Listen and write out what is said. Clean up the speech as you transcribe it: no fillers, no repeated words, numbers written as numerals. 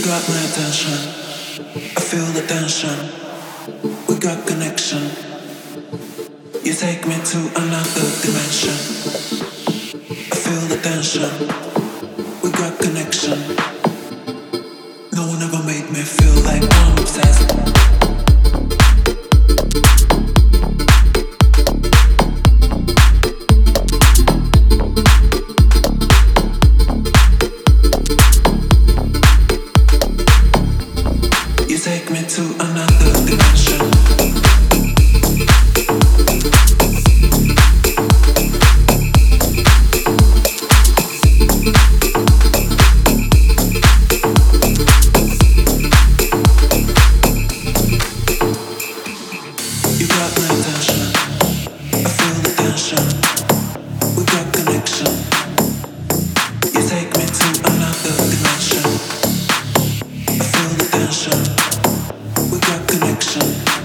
got my attention. I feel the tension. We got connection. You take me to another dimension. I feel the tension. We got connection. No one ever made me feel like I'm obsessed. You take me to another dimension. You got my attention. I feel the tension. We got connection. You take me to another dimension. I feel the tension. We got connection.